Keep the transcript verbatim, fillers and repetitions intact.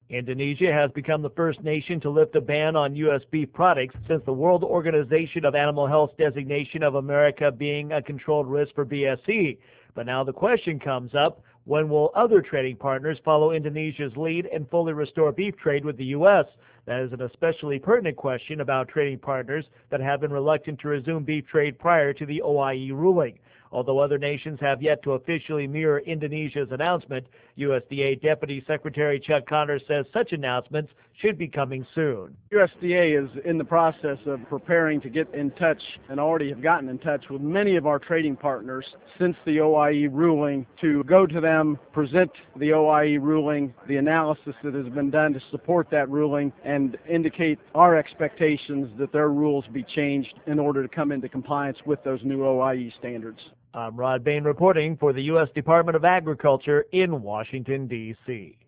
Indonesia has become the first nation to lift a ban on U S beef products since the World Organization of Animal Health's designation of America being a controlled risk for B S E. But now the question comes up, when will other trading partners follow Indonesia's lead and fully restore beef trade with the U S? That is an especially pertinent question about trading partners that have been reluctant to resume beef trade prior to the O I E ruling. Although other nations have yet to officially mirror Indonesia's announcement, U S D A Deputy Secretary Chuck Connors says such announcements should be coming soon. U S D A is in the process of preparing to get in touch and already have gotten in touch with many of our trading partners since the O I E ruling to go to them, present the O I E ruling, the analysis that has been done to support that ruling, and indicate our expectations that their rules be changed in order to come into compliance with those new O I E standards. I'm Rod Bain reporting for the U S Department of Agriculture in Washington, D C